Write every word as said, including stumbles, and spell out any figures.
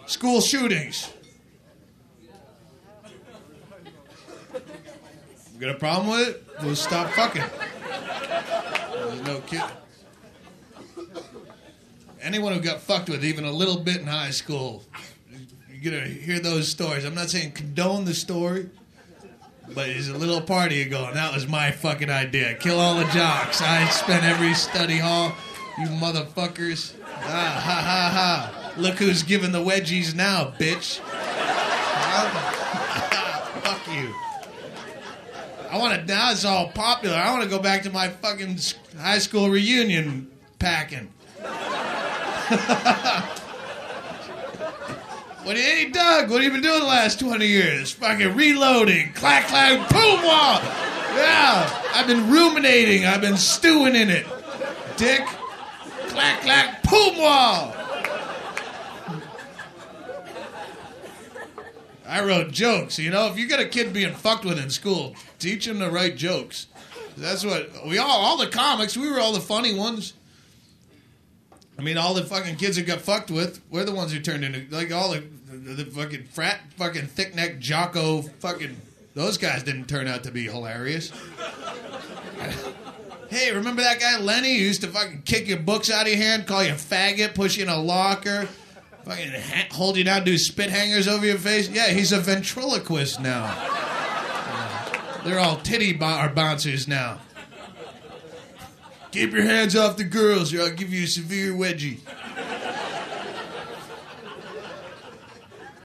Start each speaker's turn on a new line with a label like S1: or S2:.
S1: School shootings. You got a problem with it? We'll stop fucking. There's no kid. Anyone who got fucked with even a little bit in high school, you're going to hear those stories. I'm not saying condone the story, but it's a little party you going, that was my fucking idea. Kill all the jocks. I spent every study hall. You motherfuckers. Ah, ha, ha, ha. Look who's giving the wedgies now, bitch. Fuck you. I want to, now it's all popular. I want to go back to my fucking high school reunion packing. What do you, hey, Doug, what have you been doing the last twenty years? Fucking reloading. Clack, clack, boom, wah. Yeah, I've been ruminating. I've been stewing in it. Dick. Clack, clack, boom, wah. I wrote jokes. You know, if you got a kid being fucked with in school, teach him to write jokes. That's what we all, all the comics, we were all the funny ones. I mean, all the fucking kids that got fucked with, we're the ones who turned into, like, all the, the, the fucking frat, fucking thick-neck, jocko, fucking, those guys didn't turn out to be hilarious. Hey, remember that guy Lenny who used to fucking kick your books out of your hand, call you a faggot, push you in a locker, fucking ha- hold you down, do spit hangers over your face? Yeah, he's a ventriloquist now. Uh, they're all titty bo- or bouncers now. Keep your hands off the girls or I'll give you a severe wedgie.